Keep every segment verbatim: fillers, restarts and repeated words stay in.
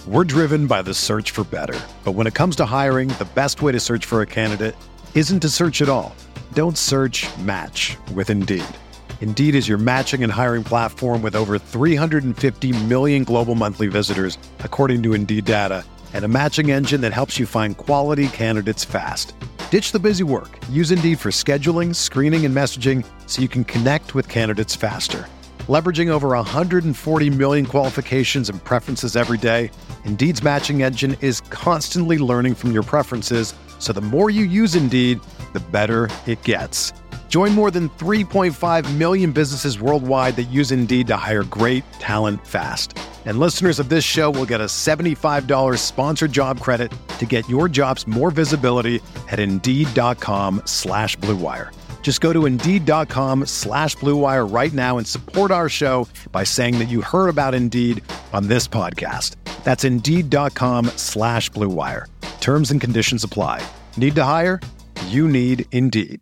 We're driven by the search for better. But when it comes to hiring, the best way to search for a candidate isn't to search at all. Don't search, match with Indeed. Indeed is your matching and hiring platform with over three hundred fifty million global monthly visitors, according to Indeed data, and a matching engine that helps you find quality candidates fast. Ditch the busy work. Use Indeed for scheduling, screening, and messaging so you can connect with candidates faster. Leveraging over one hundred forty million qualifications and preferences every day, Indeed's matching engine is constantly learning from your preferences, so the more you use Indeed, the better it gets. Join more than three point five million businesses worldwide that use Indeed to hire great talent fast. And listeners of this show will get a seventy-five dollars sponsored job credit to get your jobs more visibility at Indeed.com slash Blue Wire. Just go to Indeed.com slash Blue Wire right now and support our show by saying that you heard about Indeed on this podcast. That's Indeed.com slash Blue Wire. Terms and conditions apply. Need to hire? You need Indeed.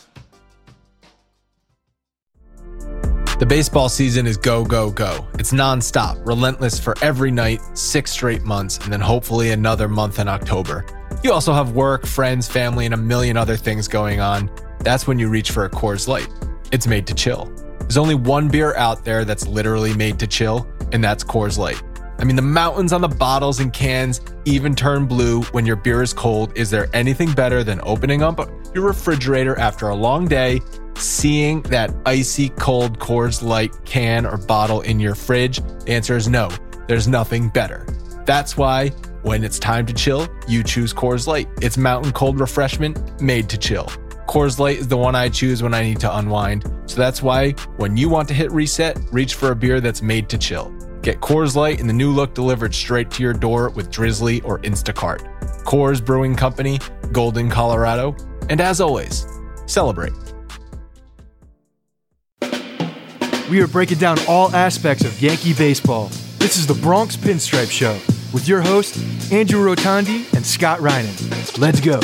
The baseball season is go, go, go. It's nonstop, relentless for every night, six straight months, and then hopefully another month in October. You also have work, friends, family, and a million other things going on. That's when you reach for a Coors Light. It's made to chill. There's only one beer out there that's literally made to chill, and that's Coors Light. I mean, the mountains on the bottles and cans even turn blue when your beer is cold. Is there anything better than opening up your refrigerator after a long day, seeing that icy cold Coors Light can or bottle in your fridge? The answer is no. There's nothing better. That's why when it's time to chill, you choose Coors Light. It's mountain cold refreshment made to chill. Coors Light is the one I choose when I need to unwind. So that's why when you want to hit reset, reach for a beer that's made to chill. Get Coors Light in the new look delivered straight to your door with Drizzly or Instacart. Coors Brewing Company, Golden, Colorado. And as always, celebrate. We are breaking down all aspects of Yankee baseball. This is the Bronx Pinstripe Show with your hosts, Andrew Rotondi and Scott Reinen. Let's go.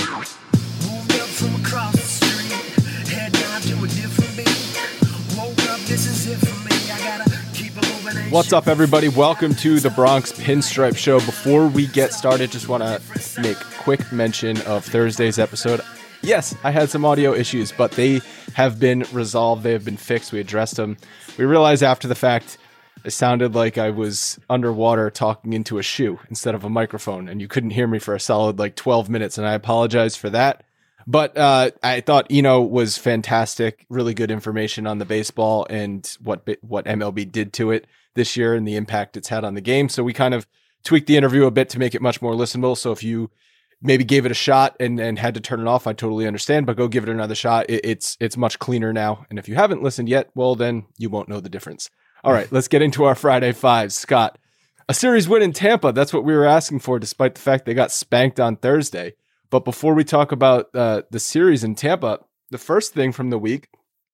What's up, everybody? Welcome to the Bronx Pinstripe Show. Before we get started, just want to make quick mention of Thursday's episode. Yes, I had some audio issues, but they have been resolved. They have been fixed. We addressed them. We realized after the fact, it sounded like I was underwater talking into a shoe instead of a microphone, and you couldn't hear me for a solid like twelve minutes, and I apologize for that. But uh, I thought Eno was fantastic, really good information on the baseball and what what M L B did to it this year and the impact it's had on the game. So we kind of tweaked the interview a bit to make it much more listenable. So if you maybe gave it a shot and, and had to turn it off, I totally understand, but go give it another shot. It, it's it's much cleaner now. And if you haven't listened yet, well, then you won't know the difference. All right, let's get into our Friday Fives. Scott, a series win in Tampa. That's what we were asking for, despite the fact they got spanked on Thursday. But before we talk about uh, the series in Tampa, the first thing from the week,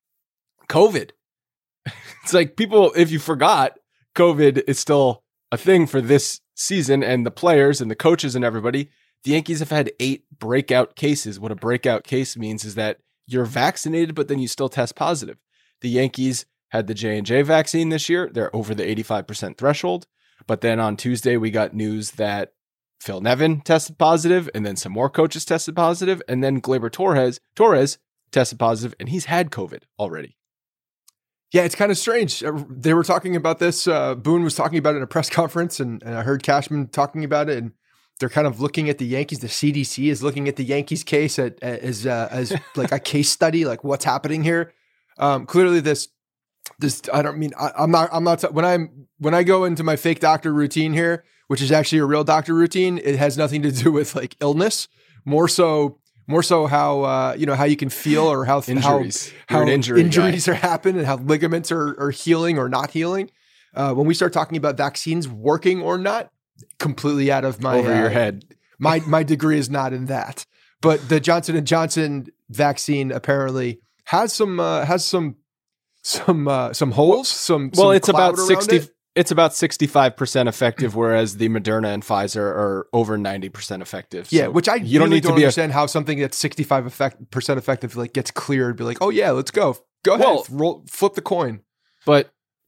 COVID. It's like people, if you forgot, COVID is still a thing for this season, and the players and the coaches and everybody. The Yankees have had eight breakout cases. What a breakout case means is that you're vaccinated, but then you still test positive. The Yankees had the J and J vaccine this year. They're over the eighty-five percent threshold. But then on Tuesday, we got news that Phil Nevin tested positive, and then some more coaches tested positive, and then Gleyber Torres, Torres tested positive, and he's had COVID already. Yeah, it's kind of strange. They were talking about this. Uh, Boone was talking about it in a press conference, and, and I heard Cashman talking about it, and they're kind of looking at the Yankees. The C D C is looking at the Yankees case at, as uh, as like a case study, like what's happening here. Um, clearly, this this I don't mean I, I'm not I'm not when I'm when I go into my fake doctor routine here, which is actually a real doctor routine. It has nothing to do with like illness, more so. More so how, uh, you know, how you can feel or how, injuries. how, how an injury injuries guy. are happening and how ligaments are, are healing or not healing. Uh, when we start talking about vaccines working or not, completely out of my over uh, your head. My my degree is not in that. But the Johnson and Johnson vaccine apparently has some uh, has some some uh, some holes. Some well, some it's about cloud around sixty. it. It's about sixty-five percent effective, whereas the Moderna and Pfizer are over ninety percent effective. Yeah, so which I you really don't need don't to be understand a, how something that's sixty-five effect, percent effective like gets cleared. Be like, oh yeah, let's go, go ahead, well, roll, flip the coin. But but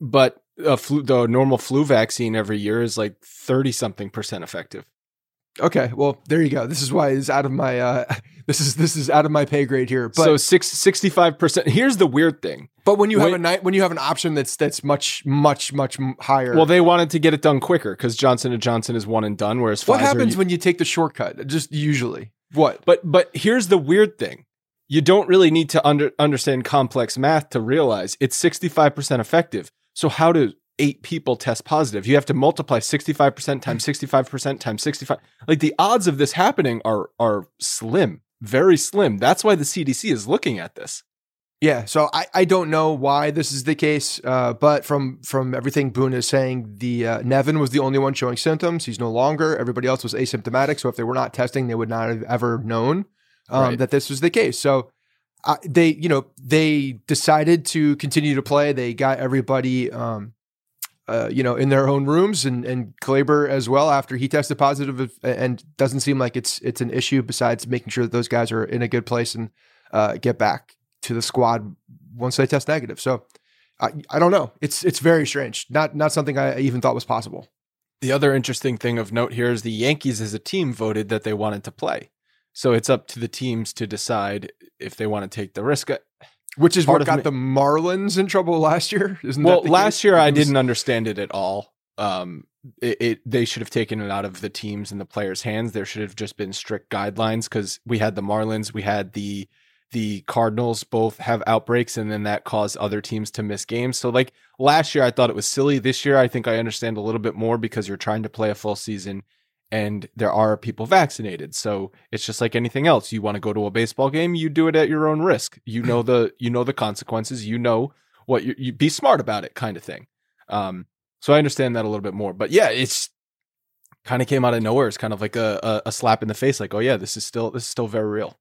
a flu, the normal flu vaccine every year is like thirty something percent effective. Okay, well, there you go. This is why it's out of my uh, this is this is out of my pay grade here. But so six, sixty-five percent. Here's the weird thing. But when you when, have a night when you have an option that's that's much much much higher. Well, they wanted to get it done quicker because Johnson and Johnson is one and done. Whereas what Pfizer, happens you, when you take the shortcut? Just usually what? But but here's the weird thing. You don't really need to under, understand complex math to realize it's sixty-five percent effective. So how do eight people test positive? You have to multiply sixty-five percent times sixty-five percent times sixty-five. Like the odds of this happening are are slim, very slim. That's why the C D C is looking at this. Yeah, so I, I don't know why this is the case, uh, but from from everything Boone is saying, the uh, Nevin was the only one showing symptoms. He's no longer. Everybody else was asymptomatic. So if they were not testing, they would not have ever known um, right. that this was the case. So uh, they, you know, they decided to continue to play. They got everybody, um, uh, you know, in their own rooms, and and Kleber as well after he tested positive, and doesn't seem like it's it's an issue. Besides making sure that those guys are in a good place and uh, get back to the squad once they test negative. So I, I don't know. It's it's very strange. Not not something I even thought was possible. The other interesting thing of note here is the Yankees as a team voted that they wanted to play. So it's up to the teams to decide if they want to take the risk. Which is Part what got me- the Marlins in trouble last year. Isn't well, that the last case? year It I was- didn't understand it at all. Um, it, it they should have taken it out of the teams and the players' hands. There should have just been strict guidelines because we had the Marlins, we had the the Cardinals both have outbreaks, and then that caused other teams to miss games. So like last year, I thought it was silly. This year, I think I understand a little bit more because you're trying to play a full season and there are people vaccinated. So it's just like anything else. You want to go to a baseball game, you do it at your own risk. You know the, you know the consequences, you know what you, you be smart about it kind of thing. Um, so I understand that a little bit more, but yeah, it's kind of came out of nowhere. It's kind of like a, a, a slap in the face. Like, oh yeah, this is still, this is still very real.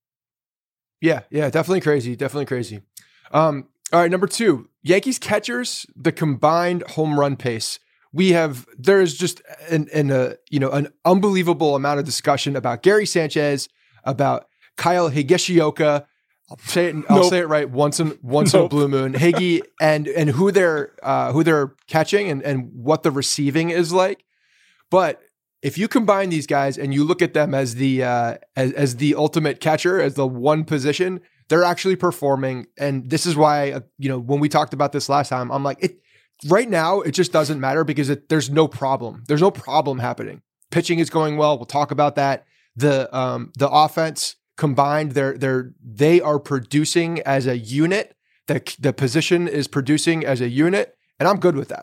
Yeah, yeah, definitely crazy, definitely crazy. Um, all right, number two, Yankees catchers, the combined home run pace. We have there is just an, an uh, you know an unbelievable amount of discussion about Gary Sanchez, about Kyle Higashioka. I'll say it. I'll Nope. say it right once in once in a Nope. blue moon. Higgy and and who they're uh, who they're catching and and what the receiving is like. But if you combine these guys and you look at them as the uh, as, as the ultimate catcher, as the one position, they're actually performing. And this is why, uh, you know, when we talked about this last time, I'm like, it right now, it just doesn't matter because it, there's no problem. There's no problem happening. Pitching is going well. We'll talk about that. The um, the offense combined, they're they're they are producing as a unit. The the position is producing as a unit, and I'm good with that.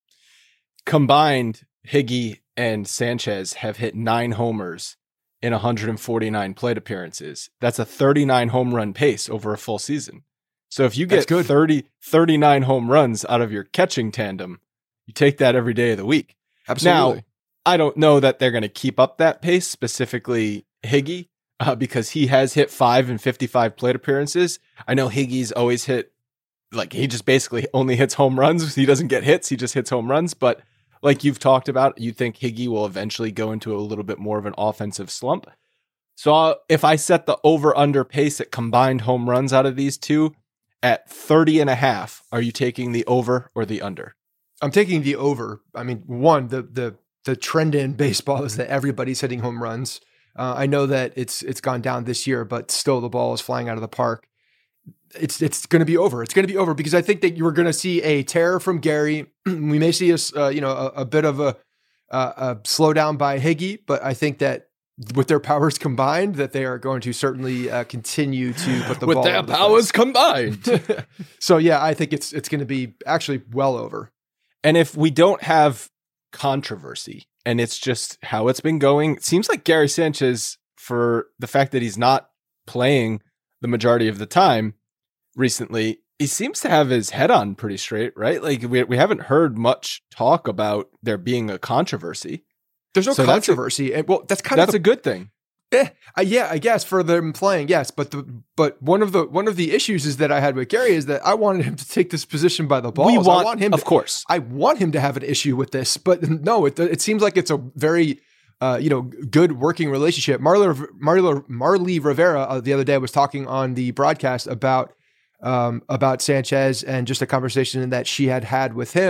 Combined, Higgy and Sanchez have hit nine homers in one hundred forty-nine plate appearances. That's a thirty-nine home run pace over a full season. So if you That's get good. thirty, thirty-nine home runs out of your catching tandem, you take that every day of the week. Absolutely. Now, I don't know that they're going to keep up that pace, specifically Higgy, uh, because he has hit five and fifty-five plate appearances. I know Higgy's always hit, like he just basically only hits home runs. He doesn't get hits. He just hits home runs. But like you've talked about, you think Higgy will eventually go into a little bit more of an offensive slump. So uh, if I set the over-under pace at combined home runs out of these two at thirty and a half, are you taking the over or the under? I'm taking the over. I mean, one, the the the trend in baseball is that everybody's hitting home runs. Uh, I know that it's it's gone down this year, but still the ball is flying out of the park. It's it's going to be over. It's going to be over because I think that you were going to see a tear from Gary. We may see a uh, you know a, a bit of a, uh, a slowdown by Higgy, but I think that with their powers combined, that they are going to certainly uh, continue to put the With ball their over the powers fence. combined. So yeah, I think it's it's going to be actually well over. And if we don't have controversy and it's just how it's been going, it seems like Gary Sanchez, for the fact that he's not playing the majority of the time recently, he seems to have his head on pretty straight, right? Like we we haven't heard much talk about there being a controversy. There's no So that's a- controversy. And, well, that's kind of That's the a good thing. Eh, uh, yeah, I guess for them playing, yes. But the but one of the one of the issues is that I had with Gary is that I wanted him to take this position by the balls. We want, I want him, of to, course. I want him to have an issue with this. But no, it it seems like it's a very uh, you know good working relationship. Marley Marley, Marley Rivera uh, the other day was talking on the broadcast about um, about Sanchez and just a conversation that she had had with him.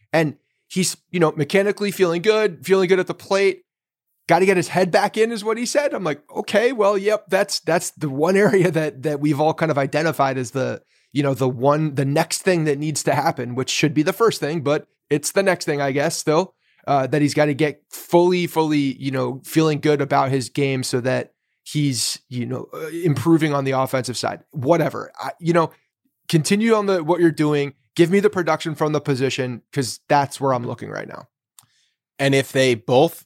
And he's, you know, mechanically feeling good, feeling good at the plate. Got to get his head back in is what he said. I'm like, okay, well, yep, that's that's the one area that that we've all kind of identified as the, you know, the one, the next thing that needs to happen, which should be the first thing, but it's the next thing, I guess, still, uh, that he's got to get fully, fully, you know, feeling good about his game so that he's, you know, uh, improving on the offensive side. Whatever, I, you know, continue on the what you're doing. Give me the production from the position because that's where I'm looking right now. And if they both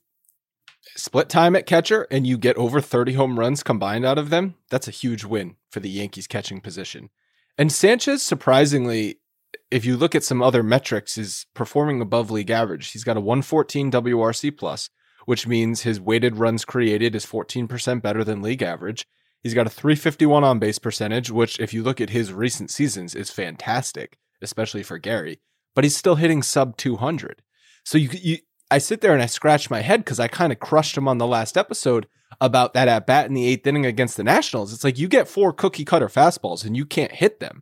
split time at catcher and you get over thirty home runs combined out of them, that's a huge win for the Yankees catching position. And Sanchez, surprisingly, if you look at some other metrics, is performing above league average. He's got a one fourteen W R C plus, which means his weighted runs created is fourteen percent better than league average. He's got a three fifty-one on base percentage, which if you look at his recent seasons is fantastic, especially for Gary, but he's still hitting sub two hundred. So you, you I sit there and I scratch my head because I kind of crushed him on the last episode about that at bat in the eighth inning against the Nationals. It's like you get four cookie cutter fastballs and you can't hit them.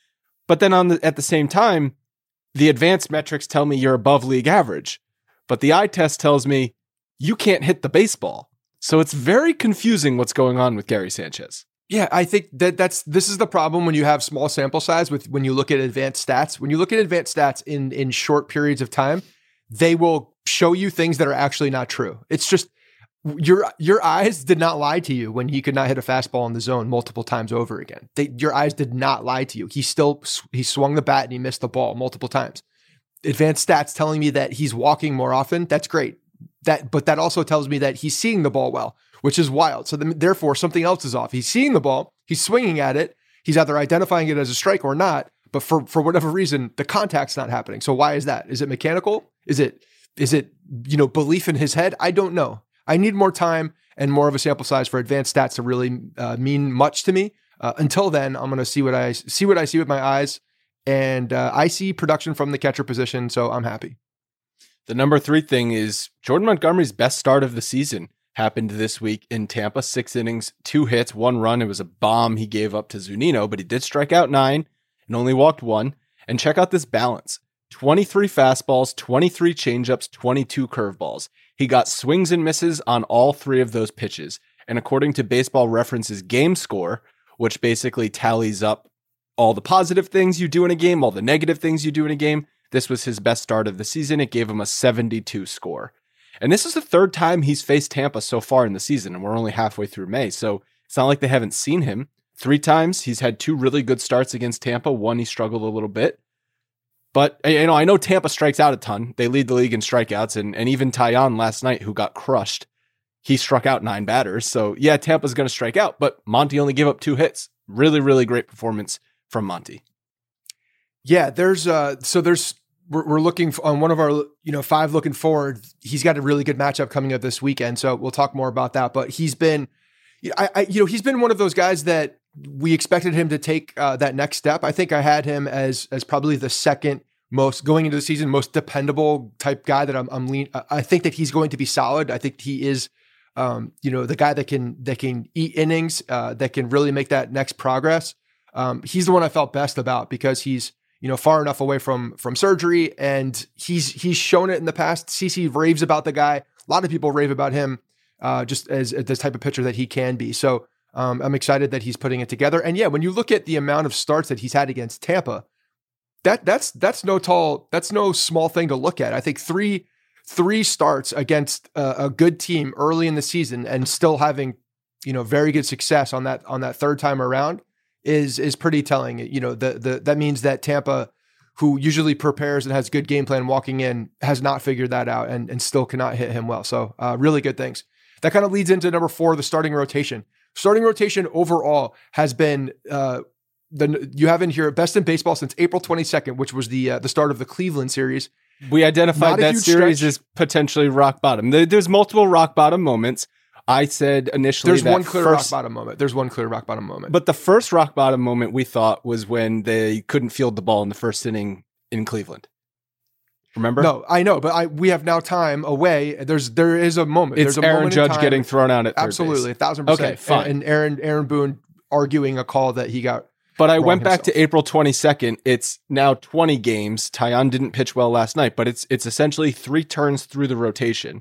But then on the, at the same time, the advanced metrics tell me you're above league average, but the eye test tells me you can't hit the baseball. So it's very confusing what's going on with Gary Sanchez. Yeah, I think that that's this is the problem when you have small sample size with when you look at advanced stats. When you look at advanced stats in in short periods of time, they will show you things that are actually not true. It's just your your eyes did not lie to you when he could not hit a fastball in the zone multiple times over again. They, your eyes did not lie to you. He still he swung the bat and he missed the ball multiple times. Advanced stats telling me that he's walking more often. That's great. That but that also tells me that he's seeing the ball well, which is wild. So the, therefore something else is off. He's seeing the ball. He's swinging at it. He's either identifying it as a strike or not. But for for whatever reason, the contact's not happening. So why is that? Is it mechanical? Is it Is it, you know, belief in his head? I don't know. I need more time and more of a sample size for advanced stats to really uh, mean much to me. Uh, until then, I'm going to see what I see what I see with my eyes, and uh, I see production from the catcher position, so I'm happy. The number three thing is Jordan Montgomery's best start of the season happened this week in Tampa. Six innings, two hits, one run. It was a bomb he gave up to Zunino, but he did strike out nine and only walked one. And check out this balance. twenty-three fastballs, twenty-three changeups, twenty-two curveballs. He got swings and misses on all three of those pitches. And according to Baseball Reference's game score, which basically tallies up all the positive things you do in a game, all the negative things you do in a game, this was his best start of the season. It gave him a seventy-two score. And this is the third time he's faced Tampa so far in the season, and we're only halfway through May. So it's not like they haven't seen him. Three times he's had two really good starts against Tampa. One, he struggled a little bit. But you know, I know Tampa strikes out a ton. They lead the league in strikeouts, and, and even Taillon last night, who got crushed, he struck out nine batters. So yeah, Tampa's going to strike out, but Monty only gave up two hits. Really, really great performance from Monty. Yeah, there's uh, so there's we're, we're looking on one of our you know five looking forward. He's got a really good matchup coming up this weekend, so we'll talk more about that. But he's been, I, I you know, he's been one of those guys that we expected him to take uh, that next step. I think I had him as as probably the second most going into the season most dependable type guy that I'm. I'm lean. I think that he's going to be solid. I think he is, um, you know, the guy that can that can eat innings, uh, that can really make that next progress. Um, he's the one I felt best about because he's you know far enough away from from surgery, and he's he's shown it in the past. C C raves about the guy. A lot of people rave about him, uh, just as, as this type of pitcher that he can be. So. Um, I'm excited that he's putting it together. And yeah, when you look at the amount of starts that he's had against Tampa, that that's that's no tall, that's no small thing to look at. I think three three starts against a, a good team early in the season and still having, you know, very good success on that on that third time around is is pretty telling. You know, the the that means that Tampa, who usually prepares and has good game plan walking in, has not figured that out and and still cannot hit him well. So uh, really good things. That kind of leads into number four, the starting rotation. Starting rotation overall has been uh, the you have in here best in baseball since April twenty-second, which was the uh, the start of the Cleveland series. We identified that series stretch. as potentially rock bottom. There's multiple rock bottom moments. I said initially there's that one clear first, rock bottom moment. There's one clear rock bottom moment. But the first rock bottom moment we thought was when they couldn't field the ball in the first inning in Cleveland. Remember? No, I know, but I we have now time away. There's there is a moment. It's There's a Aaron moment Judge getting thrown out at third Absolutely, base. a thousand percent. Okay, fine. And, and Aaron Aaron Boone arguing a call that he got But I wrong went back himself. to April twenty-second. It's now twenty games. Taillon didn't pitch well last night, but it's it's essentially three turns through the rotation.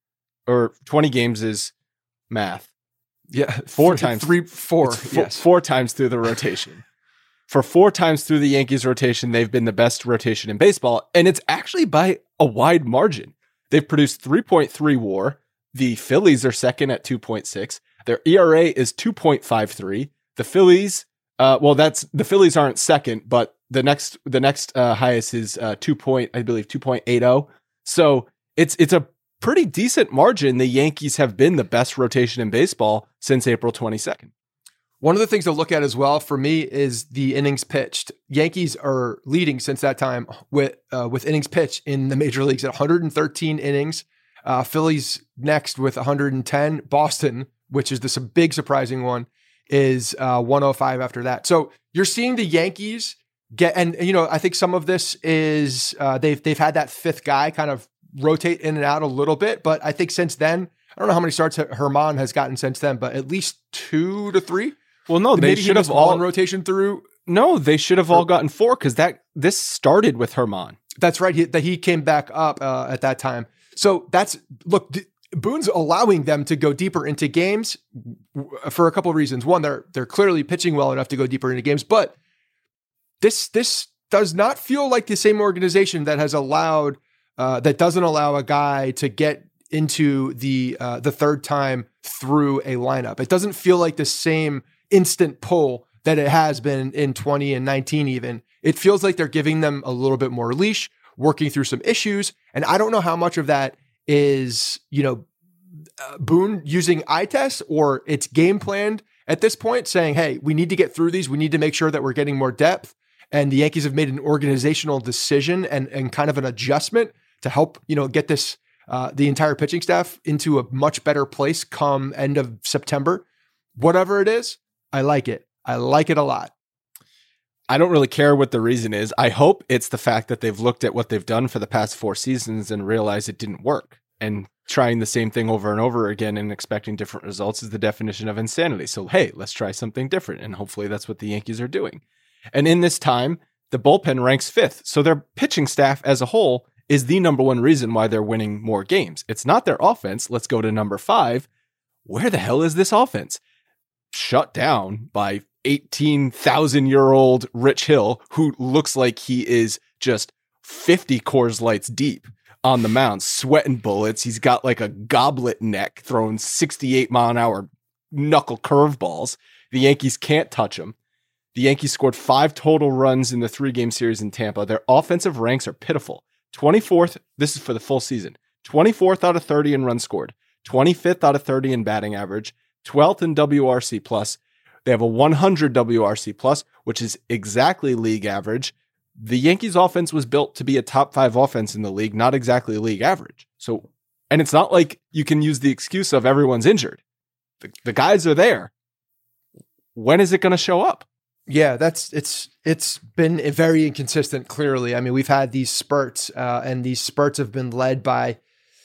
Or twenty games is math. Yeah, Four three, times. three, four, It's fo- yes. Four times through the rotation. For four times through the Yankees rotation, they've been the best rotation in baseball, and it's actually by a wide margin. They've produced three point three WAR. The Phillies are second at two point six. Their E R A is two point five three. The Phillies, uh, well, that's the Phillies aren't second, but the next the next uh, highest is uh, two point, I believe, two point eight oh. So it's it's a pretty decent margin. The Yankees have been the best rotation in baseball since April twenty-second. One of the things to look at as well for me is the innings pitched. Yankees are leading since that time with uh, with innings pitched in the major leagues at one hundred thirteen innings. Uh, Phillies next with one hundred ten. Boston, which is this big surprising one, is uh, one oh five after that. So you're seeing the Yankees get, and you know, I think some of this is uh, they've they've had that fifth guy kind of rotate in and out a little bit, but I think since then, I don't know how many starts Herman has gotten since then, but at least two to three. Well, no, they Maybe should he have was all all in rotation through. No, they should have all gotten four because that this started with Herman. That's right. He, that he came back up uh, at that time. So that's look. D- Boone's allowing them to go deeper into games for a couple of reasons. One, they're they're clearly pitching well enough to go deeper into games, but this this does not feel like the same organization that has allowed uh, that doesn't allow a guy to get into the uh, the third time through a lineup. It doesn't feel like the same instant pull that it has been in twenty and nineteen even. It feels like they're giving them a little bit more leash, working through some issues. And I don't know how much of that is, you know, uh, Boone using eye tests or it's game planned at this point saying, hey, we need to get through these. We need to make sure that we're getting more depth. And the Yankees have made an organizational decision and, and kind of an adjustment to help, you know, get this, uh, the entire pitching staff into a much better place come end of September. Whatever it is, I like it. I like it a lot. I don't really care what the reason is. I hope it's the fact that they've looked at what they've done for the past four seasons and realized it didn't work. And trying the same thing over and over again and expecting different results is the definition of insanity. So, hey, let's try something different. And hopefully that's what the Yankees are doing. And in this time, the bullpen ranks fifth. So their pitching staff as a whole is the number one reason why they're winning more games. It's not their offense. Let's go to number five. Where the hell is this offense? Shut down by eighteen thousand year old Rich Hill, who looks like he is just fifty Coors Lights deep on the mound, sweating bullets. He's got like a goblet neck, throwing sixty-eight mile an hour knuckle curveballs. The Yankees can't touch him. The Yankees scored five total runs in the three game series in Tampa. Their offensive ranks are pitiful. twenty-fourth, this is for the full season, twenty-fourth out of thirty in runs scored, twenty-fifth out of thirty in batting average, twelfth in W R C plus. They have a one hundred W R C plus, which is exactly league average. The Yankees offense was built to be a top five offense in the league, not exactly league average. So, and it's not like you can use the excuse of everyone's injured. The, the guys are there. When is it going to show up? Yeah, that's it's it's been very inconsistent. Clearly, I mean, we've had these spurts, uh, and these spurts have been led by,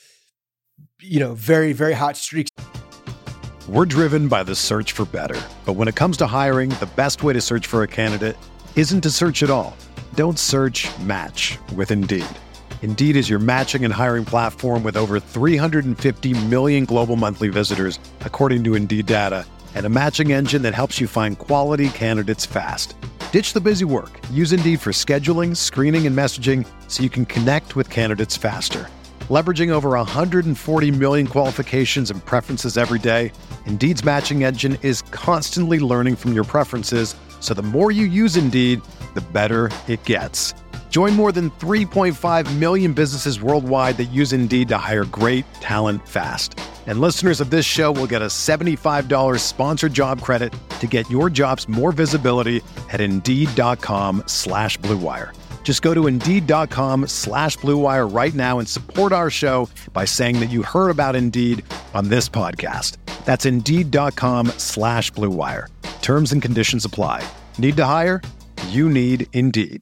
you know, very very hot streaks. We're driven by the search for better, but when it comes to hiring, the best way to search for a candidate isn't to search at all. Don't search. Match with Indeed. Indeed is your matching and hiring platform with over three hundred fifty million global monthly visitors, according to Indeed data, and a matching engine that helps you find quality candidates fast. Ditch the busy work. Use Indeed for scheduling, screening, and messaging so you can connect with candidates faster. Leveraging over one hundred forty million qualifications and preferences every day, Indeed's matching engine is constantly learning from your preferences, so the more you use Indeed, the better it gets. Join more than three point five million businesses worldwide that use Indeed to hire great talent fast. And listeners of this show will get a seventy-five dollars sponsored job credit to get your jobs more visibility at Indeed.com slash Blue Wire. Just go to Indeed.com slash Blue Wire right now and support our show by saying that you heard about Indeed on this podcast. That's Indeed.com slash Blue Wire. Terms and conditions apply. Need to hire? You need Indeed.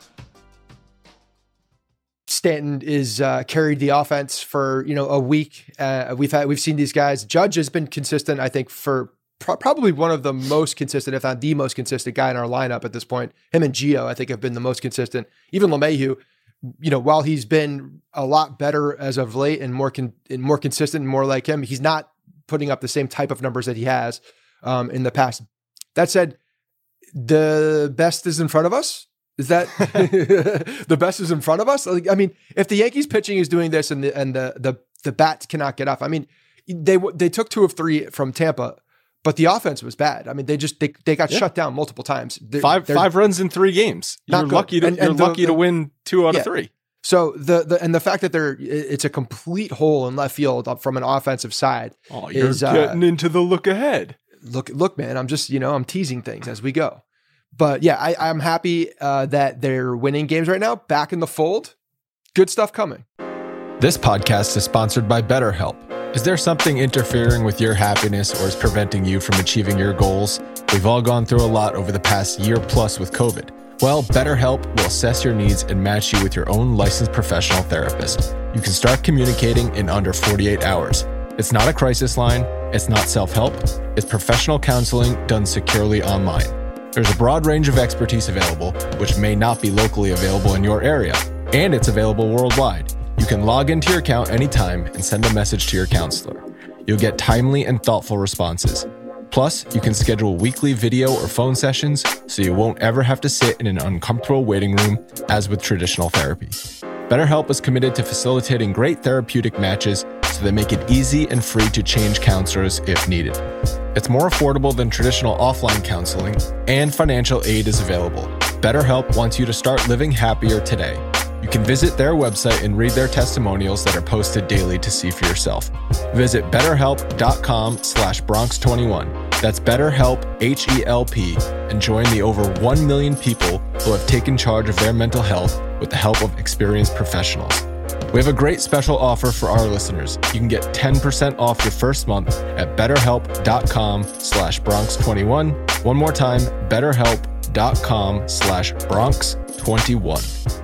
Stanton is uh, carried the offense for, you know, a week. Uh, we've had we've seen these guys. Judge has been consistent, I think, for pro- probably one of the most consistent, if not the most consistent guy in our lineup at this point. Him and Gio, I think, have been the most consistent. Even LeMahieu, you know, while he's been a lot better as of late and more con- and more consistent and more like him, he's not putting up the same type of numbers that he has um, in the past. That said, the best is in front of us. Is that the best is in front of us? Like, I mean, if the Yankees pitching is doing this and the and the the the bats cannot get off, I mean, they they took two of three from Tampa, but the offense was bad. I mean, they just they they got yeah. shut down multiple times. They're, five they're five runs in three games. You're good. lucky to and, you're and the, lucky to the, win two out yeah. of three. So the the and the fact that they're it's a complete hole in left field from an offensive side. Oh, you're is, getting uh, into the look ahead. Look, look, man, I'm just, you know, I'm teasing things as we go. But yeah, I, I'm happy uh, that they're winning games right now. Back in the fold. Good stuff coming. This podcast is sponsored by BetterHelp. Is there something interfering with your happiness or is preventing you from achieving your goals? We've all gone through a lot over the past year plus with COVID. Well, BetterHelp will assess your needs and match you with your own licensed professional therapist. You can start communicating in under forty-eight hours. It's not a crisis line. It's not self-help. It's professional counseling done securely online. There's a broad range of expertise available, which may not be locally available in your area, and it's available worldwide. You can log into your account anytime and send a message to your counselor. You'll get timely and thoughtful responses. Plus, you can schedule weekly video or phone sessions so you won't ever have to sit in an uncomfortable waiting room as with traditional therapy. BetterHelp is committed to facilitating great therapeutic matches so they make it easy and free to change counselors if needed. It's more affordable than traditional offline counseling, and financial aid is available. BetterHelp wants you to start living happier today. You can visit their website and read their testimonials that are posted daily to see for yourself. Visit betterhelp.com slash Bronx21. That's BetterHelp, H E L P, and join the over one million people who have taken charge of their mental health with the help of experienced professionals. We have a great special offer for our listeners. You can get ten percent off your first month at betterhelp.com slash Bronx21. One more time, betterhelp.com slash Bronx21.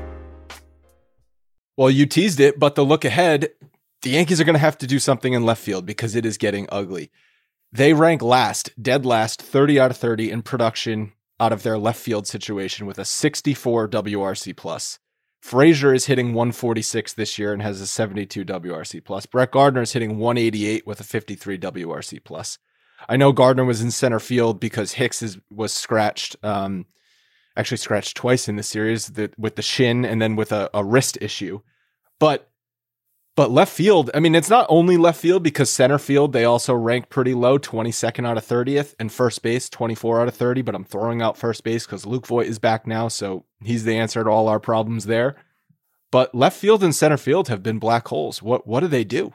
Well, you teased it, but the look ahead, the Yankees are going to have to do something in left field because it is getting ugly. They rank last, dead last, thirty out of thirty in production out of their left field situation with a sixty-four W R C plus. Frazier is hitting one forty-six this year and has a seventy-two W R C plus. Brett Gardner is hitting one eighty-eight with a fifty-three W R C plus. I know Gardner was in center field because Hicks is, was scratched, um, actually scratched twice in the series the, with the shin and then with a, a wrist issue. But but left field, I mean, it's not only left field because center field, they also rank pretty low, twenty-second out of thirtieth, and first base, twenty-four out of thirty, but I'm throwing out first base because Luke Voit is back now, so he's the answer to all our problems there. But left field and center field have been black holes. What what do they do?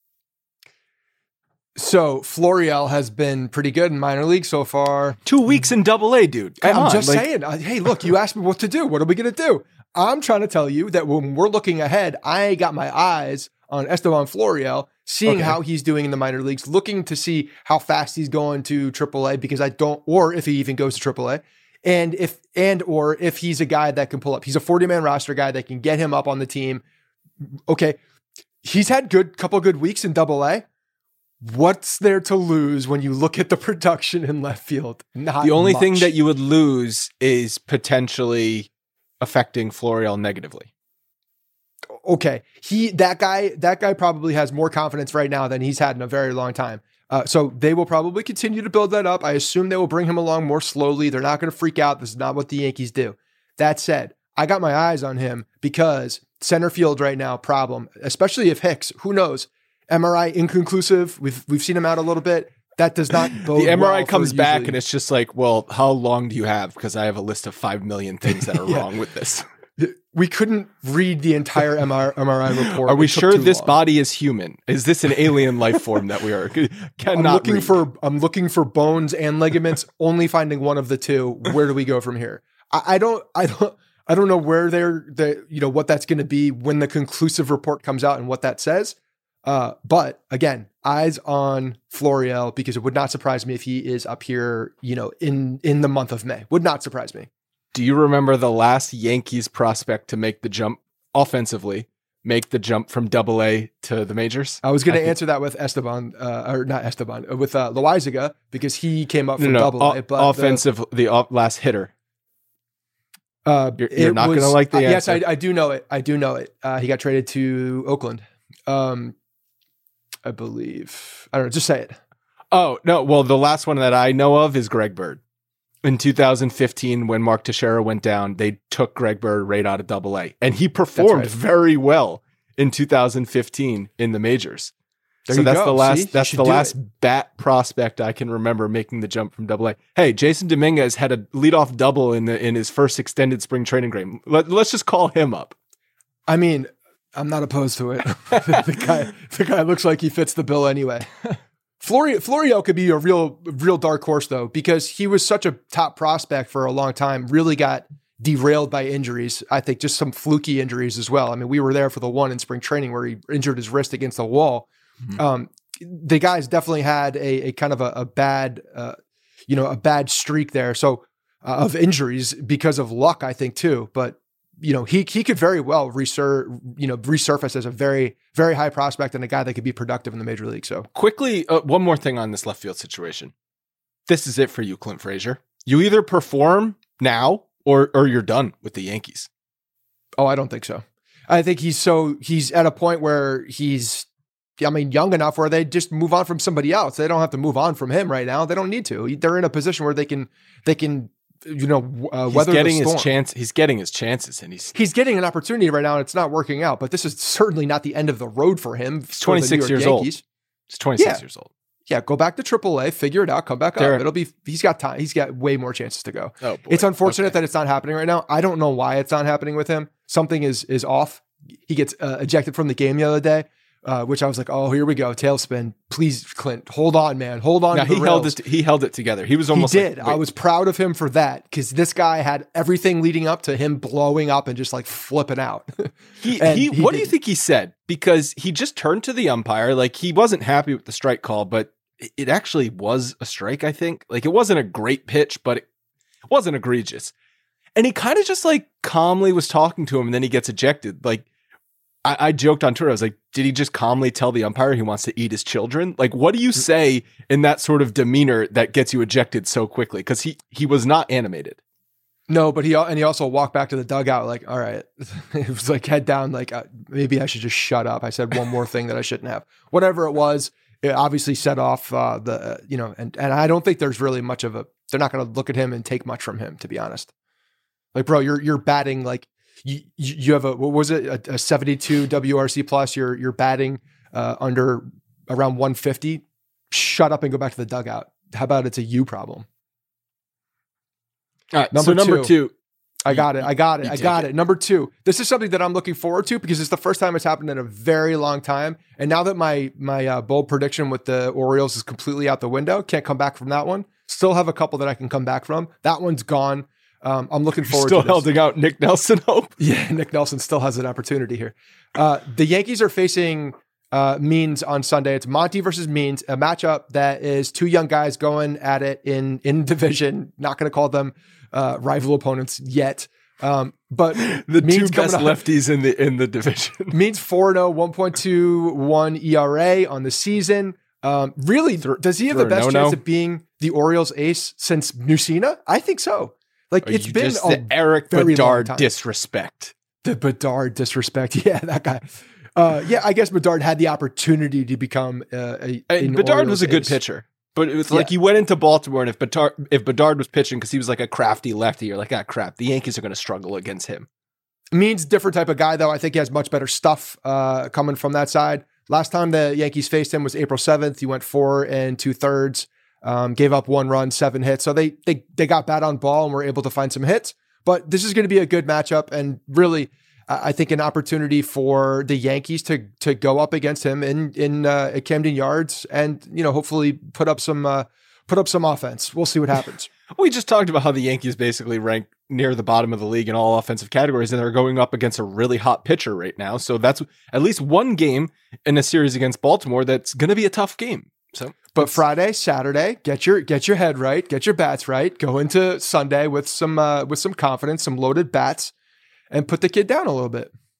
So Florial has been pretty good in minor league so far. Two weeks in double A, dude. Come I'm on, just like, saying, uh, hey, look, you asked me what to do. What are we going to do? I'm trying to tell you that when we're looking ahead, I got my eyes on Esteban Florial, seeing Okay. how he's doing in the minor leagues, looking to see how fast he's going to triple A because I don't, or if he even goes to triple A. And if, and, or if he's a guy that can pull up, he's a forty man roster guy that can get him up on the team. Okay. He's had good, couple good weeks in double A. What's there to lose when you look at the production in left field? Not the only much. thing that you would lose is potentially affecting Florial negatively. Okay. He, that guy, that guy probably has more confidence right now than he's had in a very long time. Uh, so they will probably continue to build that up. I assume they will bring him along more slowly. They're not going to freak out. This is not what the Yankees do. That said, I got my eyes on him because center field right now, problem, especially if Hicks, who knows, M R I inconclusive. We've, we've seen him out a little bit. That does not bode The M R I well comes for back usually. and it's just like, well, how long do you have? Because I have a list of five million things that are Yeah. wrong with this. We couldn't read the entire M R I report. Are we It took sure too this long. body is human? Is this an alien life form that we are cannot I'm looking read? for I'm looking for bones and ligaments, only finding one of the two. Where do we go from here? I, I don't I don't I don't know where they're the you know what that's going to be when the conclusive report comes out and what that says. Uh, but again, eyes on Florial because it would not surprise me if he is up here, you know, in in the month of May. Would not surprise me. Do you remember the last Yankees prospect to make the jump offensively make the jump from double A to the majors? I was going to think- answer that with Esteban, uh, or not Esteban, uh, with uh, Loaizaga, because he came up from no, no, double A. o- But offensive, the, the off, last hitter. The, uh, You're- you're it not was- gonna like the uh, Yes, I, answer. I do know it. I do know it. Uh, he got traded to Oakland. Um, I believe. I don't know. Just say it. Oh, no. Well, the last one that I know of is Greg Bird. In two thousand fifteen, when Mark Teixeira went down, they took Greg Bird right out of double A. And he performed right. very well in two thousand fifteen in the majors. There so you that's go. the See? last You that's should the do last it. bat prospect I can remember making the jump from double A. Hey, Jason Dominguez had a leadoff double in the in his first extended spring training game. Let, let's just call him up. I mean, I'm not opposed to it. the guy, the guy looks like he fits the bill anyway. Florio, Florio could be a real, real dark horse though, because he was such a top prospect for a long time. Really got derailed by injuries. I think just some fluky injuries as well. I mean, we were there for the one in spring training where he injured his wrist against the wall. Mm-hmm. Um, the guy's definitely had a, a kind of a, a bad, uh, you know, a bad streak there. So uh, of injuries because of luck, I think too. But you know, he he could very well resur- you know, resurface as a very, very high prospect and a guy that could be productive in the major league. So Quickly, uh, one more thing on this left field situation. This is it for you, Clint Frazier. You either perform now or or you're done with the Yankees. Oh, I don't think so. I think he's so he's at a point where he's, I mean, young enough where they just move on from somebody else. They don't have to move on from him right now. They don't need to. They're in a position where they can they can you know uh, He's weather getting the storm. his chance. He's getting his chances, and he's He's getting an opportunity right now, and it's not working out. But this is certainly not the end of the road for him. He's for the New twenty-six York years old. Yankees. he's twenty-six Yeah. years old. Yeah, go back to triple A, figure it out, come back There- up. It'll be he's got time. He's got way more chances to go. Oh, boy. It's unfortunate Okay. that it's not happening right now. I don't know why it's not happening with him. Something is is off. He gets uh, ejected from the game the other day, uh, which I was like, oh, here we go, tailspin. Please, Clint, hold on, man, hold on. Now, to the he held rails. it. He held it together. He was almost. He did. Like, I wait, was proud of him for that because this guy had everything leading up to him blowing up and just like flipping out. He, And he, he what do you didn't. think he said? Because he just turned to the umpire, like he wasn't happy with the strike call, but it- it actually was a strike. I think, like it wasn't a great pitch, but it wasn't egregious. And he kind of just like calmly was talking to him, and then he gets ejected. Like I, I joked on Twitter, I was like, did he just calmly tell the umpire he wants to eat his children? Like, what do you say in that sort of demeanor that gets you ejected so quickly? Because he he was not animated. No, but he al- and he also walked back to the dugout like, all right. It was like head down, like uh, maybe I should just shut up. I said one more thing that I shouldn't have. Whatever it was, it obviously set off uh, the uh, you know, and and I don't think there's really much of a. They're not going to look at him and take much from him, to be honest. Like, bro, you're you're batting like you you you have a what was it a, a seventy-two W R C plus. You're you're batting uh, under around one fifty. Shut up and go back to the dugout. How about it's a you problem? All right, Number so number two. two, I got it. I got it. You I take got it. it. Number two. This is something that I'm looking forward to because it's the first time it's happened in a very long time. And now that my my uh, bold prediction with the Orioles is completely out the window, can't come back from that one. Still have a couple that I can come back from. That one's gone. Um, I'm looking forward still to this. holding out Nick Nelson hope. Yeah, Nick Nelson still has an opportunity here. Uh, the Yankees are facing uh, Means on Sunday. It's Monty versus Means, a matchup that is two young guys going at it in in division. Not going to call them uh, rival opponents yet. Um, but The Means two best coming up- lefties in the in the division. Means four and oh, one point two one E R A on the season. Um, really, does he have the through a best no-no? chance of being the Orioles ace since Mussina? I think so. Like, Are it's you been just a the Eric very long Bedard time. disrespect. The Bedard disrespect. Yeah, that guy. Uh, yeah, I guess Bedard had the opportunity to become uh, a. And an Bedard was Orioles a good ace. pitcher, but it was like Yeah. you went into Baltimore, and if Bedard if Bedard was pitching because he was like a crafty lefty, you're like, ah, crap, the Yankees are going to struggle against him. Means different type of guy, though. I think he has much better stuff uh, coming from that side. Last time the Yankees faced him was April seventh. He went four and two thirds, um, gave up one run, seven hits. So they they they got bad on ball and were able to find some hits. But this is going to be a good matchup, and really, uh, I think an opportunity for the Yankees to to go up against him in in uh, at Camden Yards, and you know hopefully put up some uh, put up some offense. We'll see what happens. We just talked about how the Yankees basically rank near the bottom of the league in all offensive categories, and they're going up against a really hot pitcher right now. So that's at least one game in a series against Baltimore that's going to be a tough game. So, But Friday, Saturday, get your get your head right, get your bats right. Go into Sunday with some uh, with some confidence, some loaded bats, and put the kid down a little bit.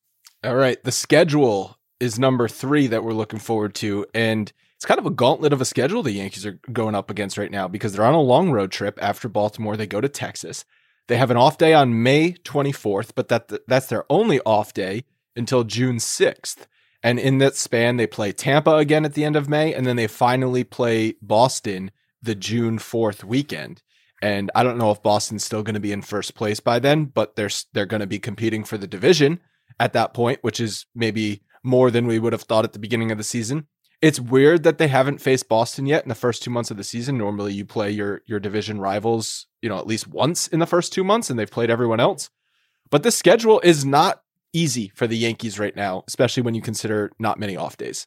All right. The schedule is number three that we're looking forward to. And it's kind of a gauntlet of a schedule the Yankees are going up against right now because they're on a long road trip. After Baltimore, they go to Texas. They have an off day on May twenty-fourth, but that that's their only off day until June sixth. And in that span, they play Tampa again at the end of May, and then they finally play Boston the June fourth weekend. And I don't know if Boston's still going to be in first place by then, but they're they're going to be competing for the division at that point, which is maybe more than we would have thought at the beginning of the season. It's weird that they haven't faced Boston yet in the first two months of the season. Normally you play your your division rivals, you know, at least once in the first two months, and they've played everyone else. But this schedule is not easy for the Yankees right now, especially when you consider not many off days.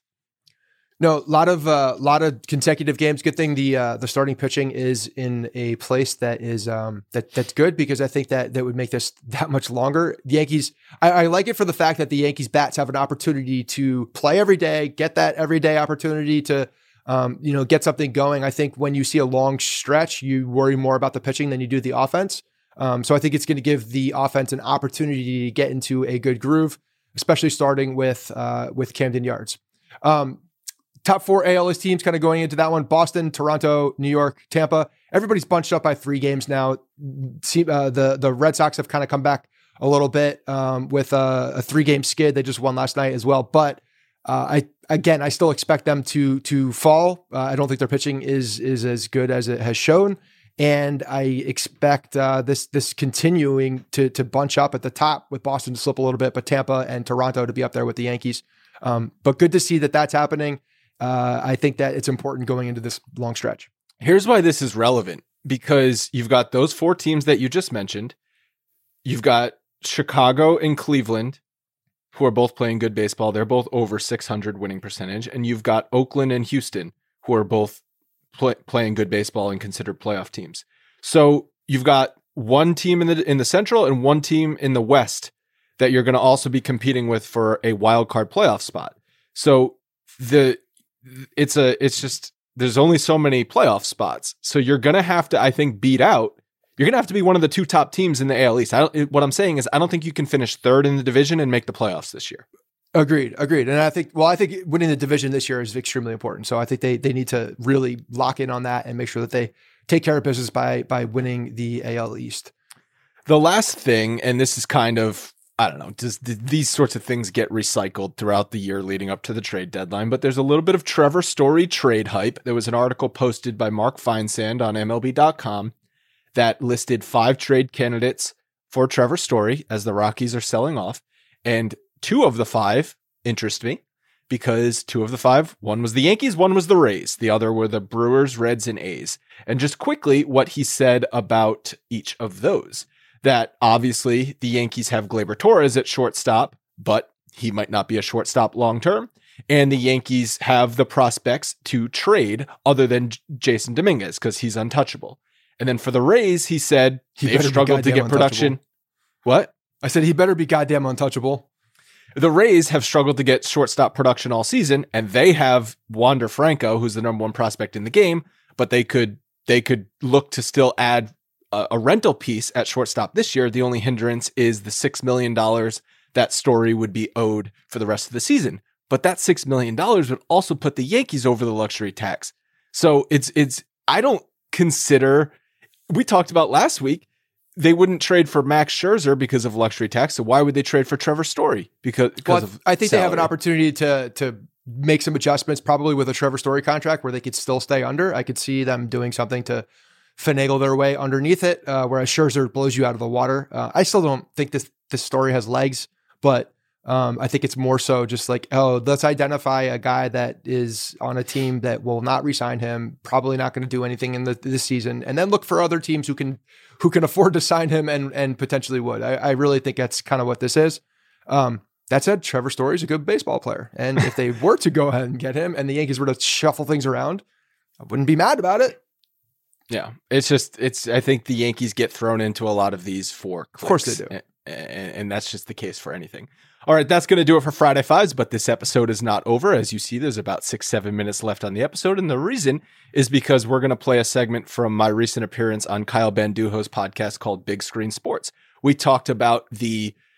No, a lot of uh, lot of consecutive games. Good thing the uh, the starting pitching is in a place that is um, that that's good, because I think that that would make this that much longer. The Yankees, I, I like it for the fact that the Yankees bats have an opportunity to play every day, get that everyday opportunity to um, you know get something going. I think when you see a long stretch, you worry more about the pitching than you do the offense. Um, so I think it's going to give the offense an opportunity to get into a good groove, especially starting with uh, with Camden Yards. Um, Top four A L East teams kind of going into that one: Boston, Toronto, New York, Tampa. Everybody's bunched up by three games now. See, uh, the the Red Sox have kind of come back a little bit um, with a, a three game skid. They just won last night as well. But uh, I again, I still expect them to to fall. Uh, I don't think their pitching is is as good as it has shown, and I expect uh, this this continuing to to bunch up at the top, with Boston to slip a little bit, but Tampa and Toronto to be up there with the Yankees. Um, but good to see that that's happening. Uh, I think that it's important going into this long stretch. Here's why this is relevant, because you've got those four teams that you just mentioned. You've got Chicago and Cleveland, who are both playing good baseball. They're both over six hundred winning percentage. And you've got Oakland and Houston, who are both play, playing good baseball and considered playoff teams. So you've got one team in the in the Central and one team in the West that you're going to also be competing with for a wild card playoff spot. So the It's a, it's just, there's only so many playoff spots. So you're going to have to, I think, beat out, you're going to have to be one of the two top teams in the A L East. I don't, what I'm saying is I don't think you can finish third in the division and make the playoffs this year. Agreed. Agreed. And I think, well, I think winning the division this year is extremely important. So I think they, they need to really lock in on that and make sure that they take care of business by, by winning the A L East. The last thing, and this is kind of, I don't know, does these sorts of things get recycled throughout the year leading up to the trade deadline? But there's a little bit of Trevor Story trade hype. There was an article posted by Mark Feinsand on M L B dot com that listed five trade candidates for Trevor Story as the Rockies are selling off. And two of the five interest me, because two of the five, one was the Yankees, one was the Rays. The other were the Brewers, Reds, and A's. And just quickly, what he said about each of those. That obviously the Yankees have Gleyber Torres at shortstop, but he might not be a shortstop long-term. And the Yankees have the prospects to trade other than J- Jason Dominguez, because he's untouchable. And then for the Rays, he said he they've struggled to get production. What? I said he better be goddamn untouchable. The Rays have struggled to get shortstop production all season, and they have Wander Franco, who's the number one prospect in the game, but they could they could look to still add a rental piece at shortstop this year. The only hindrance is the six million dollars that Story would be owed for the rest of the season. But that six million dollars would also put the Yankees over the luxury tax. So it's, it's, I don't consider, we talked about last week, they wouldn't trade for Max Scherzer because of luxury tax. So why would they trade for Trevor Story? Because, because well, of I think salary. They have an opportunity to, to make some adjustments, probably with a Trevor Story contract where they could still stay under. I could see them doing something to finagle their way underneath it, uh, whereas Scherzer blows you out of the water. Uh, I still don't think this this story has legs, but um, I think it's more so just like, oh, let's identify a guy that is on a team that will not re-sign him, probably not going to do anything in the this season, and then look for other teams who can who can afford to sign him and and potentially would. I, I really think that's kind of what this is. Um, that said, Trevor Story is a good baseball player, and if they were to go ahead and get him, and the Yankees were to shuffle things around, I wouldn't be mad about it. Yeah, it's just, it's, I think the Yankees get thrown into a lot of these for clicks. Of course they do. And, and, and that's just the case for anything. All right, that's going to do it for Friday Fives, but this episode is not over. As you see, there's about six, seven minutes left on the episode. And the reason is because we're going to play a segment from my recent appearance on Kyle Bandujo's podcast called Big Screen Sports. We talked about the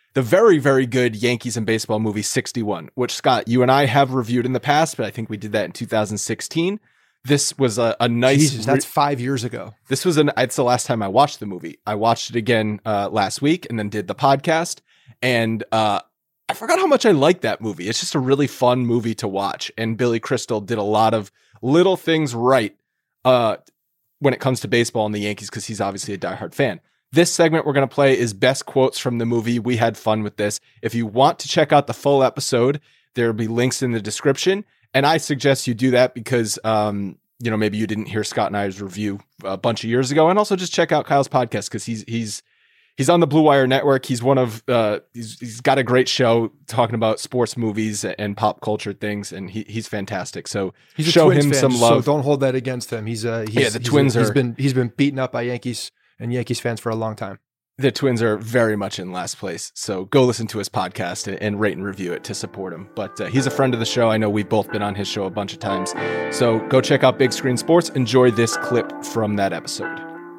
the very, very good Yankees and Baseball movie sixty-one, which, Scott, you and I have reviewed in the past, but I think we did that in two thousand sixteen. This was a, a nice... Jesus, that's five years ago. This was an... It's the last time I watched the movie. I watched it again uh, last week and then did the podcast. And uh, I forgot how much I liked that movie. It's just a really fun movie to watch. And Billy Crystal did a lot of little things right uh, when it comes to baseball and the Yankees, because he's obviously a diehard fan. This segment we're going to play is best quotes from the movie. We had fun with this. If you want to check out the full episode, there will be links in the description. And I suggest you do that because, um, you know, maybe you didn't hear Scott and I's review a bunch of years ago. And also just check out Kyle's podcast because he's he's he's on the Blue Wire Network. He's one of uh, he's he's got a great show talking about sports movies and pop culture things, and he he's fantastic. So he's a show Twins him fan, some love. So don't hold that against him. He's uh, he's, yeah, the he's, Twins he's are been he's been beaten up by Yankees and Yankees fans for a long time. The Twins are very much in last place. So go listen to his podcast and, and rate and review it to support him. But uh, he's a friend of the show. I know we've both been on his show a bunch of times. So go check out Big Screen Sports. Enjoy this clip from that episode.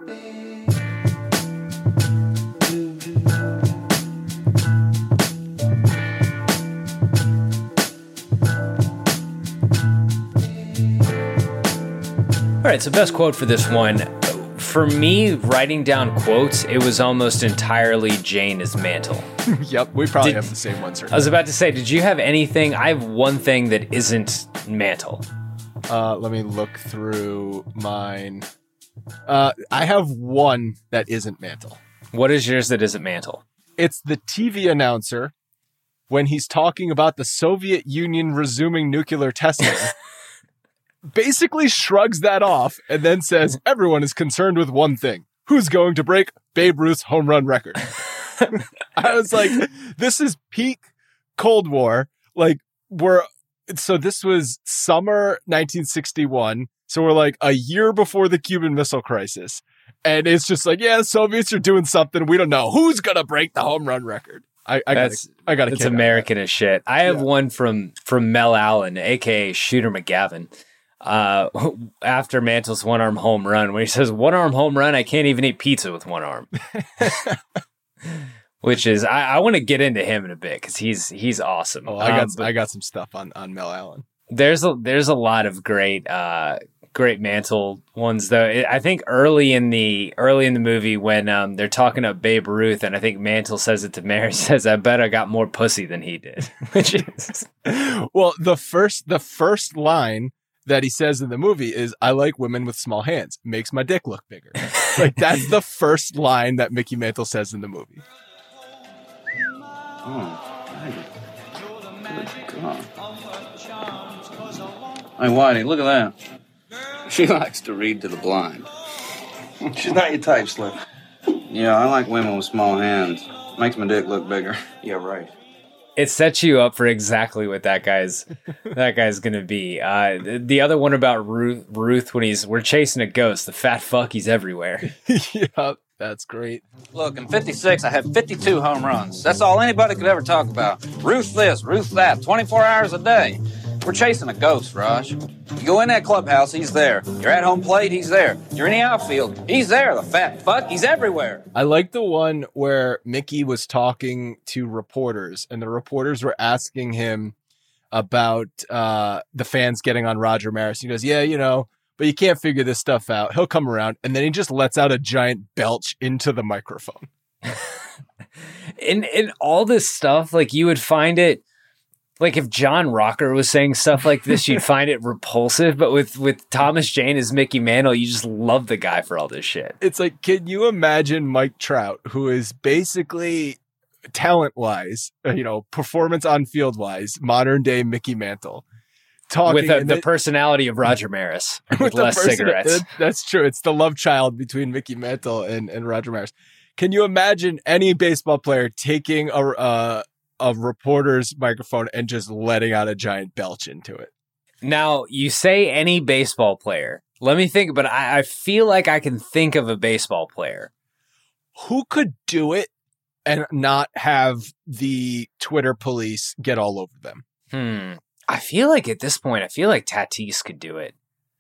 All right, so best quote for this one. For me, writing down quotes, it was almost entirely Jane as Mantle. Yep, we probably Did- have the same ones. I was about to say, did you have anything? I have one thing that isn't Mantle. Uh, let me look through mine. Uh, I have one that isn't Mantle. What is yours that isn't Mantle? It's the T V announcer when he's talking about the Soviet Union resuming nuclear testing. Basically shrugs that off and then says, everyone is concerned with one thing. Who's going to break Babe Ruth's home run record? I was like, this is peak Cold War. Like, we're, so this was summer nineteen sixty-one. So we're like a year before the Cuban Missile Crisis. And it's just like, yeah, the Soviets are doing something. We don't know. Who's going to break the home run record? I, I That's gotta, I gotta It's American as shit. I have Yeah. one from, from Mel Allen, a k a. Shooter McGavin. Uh, after Mantle's one arm home run, when he says one arm home run, I can't even eat pizza with one arm. Which is, I, I want to get into him in a bit because he's he's awesome. Oh, I got Um, but I got some stuff on, on Mel Allen. there's a there's a lot of great uh great Mantle ones though. It, I think early in the early in the movie when um they're talking about Babe Ruth and I think Mantle says it to Mary, says, "I bet I got more pussy than he did," which is Well, the first the first line that he says in the movie is, "I like women with small hands. Makes my dick look bigger." Like that's the first line that Mickey Mantle says in the movie. Oh, hey. Good God. Hey, Whitey, look at that. She likes to read to the blind. She's not your type, Slim. Yeah, I like women with small hands. Makes my dick look bigger. Yeah, right. it sets you up for exactly what that guy's that guy's gonna be. Uh, the, the other one about Ruth, Ruth when he's we're chasing a ghost, the fat fuck, he's everywhere. Yeah, that's great. Look, in fifty-six, I had fifty-two home runs. That's all anybody could ever talk about. Ruth this, Ruth that, twenty-four hours a day. We're chasing a ghost, Raj. You go in that clubhouse, he's there. You're at home plate, he's there. You're in the outfield, he's there. The fat fuck, he's everywhere. I like the one where Mickey was talking to reporters, and the reporters were asking him about uh, the fans getting on Roger Maris. He goes, yeah, you know, but you can't figure this stuff out. He'll come around. And then he just lets out a giant belch into the microphone. And, and all this stuff, like you would find it, like if John Rocker was saying stuff like this, you'd find it repulsive. But with, with Thomas Jane as Mickey Mantle, you just love the guy for all this shit. It's like, can you imagine Mike Trout, who is basically talent-wise, you know, performance on field-wise, modern-day Mickey Mantle, talking with a, and the they- personality of Roger Maris with, with the less person- cigarettes. that- That's true. It's the love child between Mickey Mantle and, and Roger Maris. Can you imagine any baseball player taking a uh, a reporter's microphone and just letting out a giant belch into it? Now, you say any baseball player. Let me think, but I, I feel like I can think of a baseball player. Who could do it and not have the Twitter police get all over them? Hmm. I feel like at this point, I feel like Tatis could do it.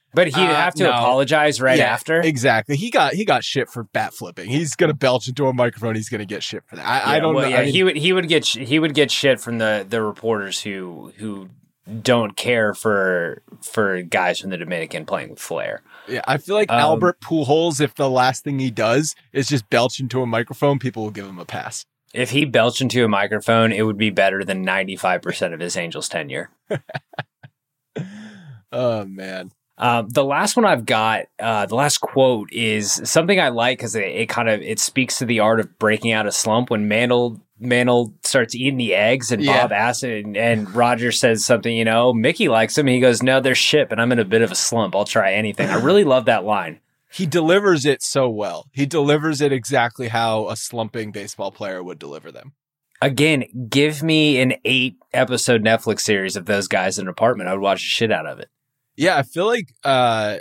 But he'd Uh, have to no. apologize right Yeah, after. Exactly. He got he got shit for bat flipping. He's gonna belch into a microphone. He's gonna get shit for that. I, Yeah, I don't well, know. Yeah, I mean, he would he would get sh- he would get shit from the, the reporters who who don't care for for guys from the Dominican playing with flair. yeah, I feel like Um, Albert Pujols, if the last thing he does is just belch into a microphone, people will give him a pass. If he belched into a microphone, it would be better than ninety-five percent of his Angels tenure. Oh man. Um, the last one I've got, uh, the last quote is something I like because it, it kind of it speaks to the art of breaking out a slump. When Mantle Mantle starts eating the eggs, and Yeah. Bob asks it, and, and Roger says something, you know, Mickey likes them. He goes, "No, they're shit, but I'm in a bit of a slump. I'll try anything." I really love that line. He delivers it so well. He delivers it exactly how a slumping baseball player would deliver them. Again, give me an eight episode Netflix series of those guys in an apartment. I would watch the shit out of it. Yeah, I feel like uh,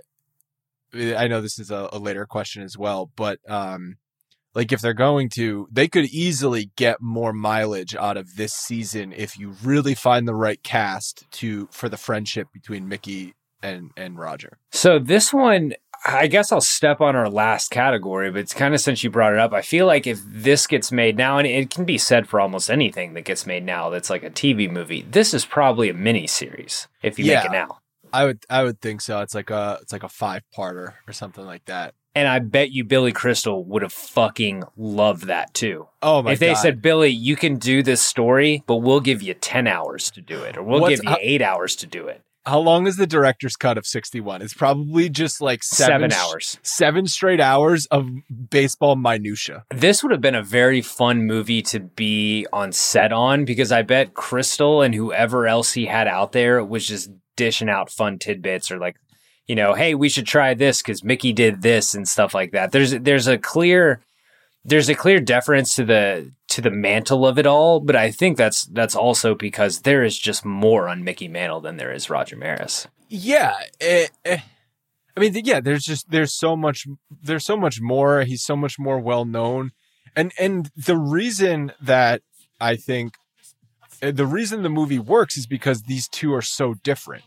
I know this is a, a later question as well, but um, like if they're going to, they could easily get more mileage out of this season if you really find the right cast to for the friendship between Mickey and and Roger. So this one, I guess I'll step on our last category, but it's kind of since you brought it up, I feel like if this gets made now, and it can be said for almost anything that gets made now that's like a T V movie, this is probably a mini series if you Yeah. make it now. I would I would think so. It's like a it's like a five parter or something like that. And I bet you Billy Crystal would have fucking loved that too. Oh my if they God. said, Billy, you can do this story, but we'll give you ten hours to do it, or we'll What's- give you how- eight hours to do it. How long is the director's cut of sixty-one? It's probably just like seven, Seven hours. Seven straight hours of baseball minutia. This would have been a very fun movie to be on set on, because I bet Crystal and whoever else he had out there was just dishing out fun tidbits, or like, you know, hey, we should try this because Mickey did this and stuff like that. There's there's a clear there's a clear deference to the to the Mantle of it all, but I think that's that's also because there is just more on Mickey Mantle than there is Roger Maris. Yeah, eh, eh. I mean, yeah. There's just there's so much there's so much more. He's so much more well known, and and the reason that I think the reason the movie works is because these two are so different.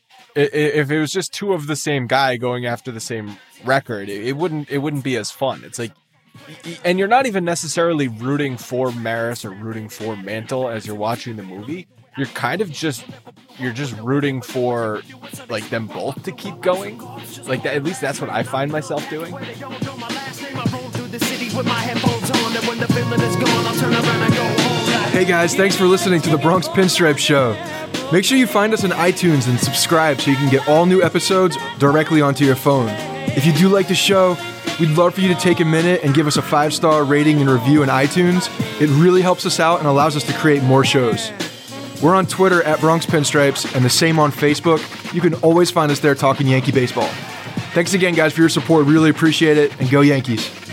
If it was just two of the same guy going after the same record, it wouldn't it wouldn't be as fun. It's like, and you're not even necessarily rooting for Maris or rooting for Mantle as you're watching the movie. You're kind of just you're just rooting for like them both to keep going. Like that, at least that's what I find myself doing. Hey guys, thanks for listening to the Bronx Pinstripe Show. Make sure you find us on iTunes and subscribe so you can get all new episodes directly onto your phone. If you do like the show, we'd love for you to take a minute and give us a five-star rating and review in iTunes. It really helps us out and allows us to create more shows. We're on Twitter at Bronx Pinstripes and the same on Facebook. You can always find us there talking Yankee baseball. Thanks again, guys, for your support. Really appreciate it, and go Yankees.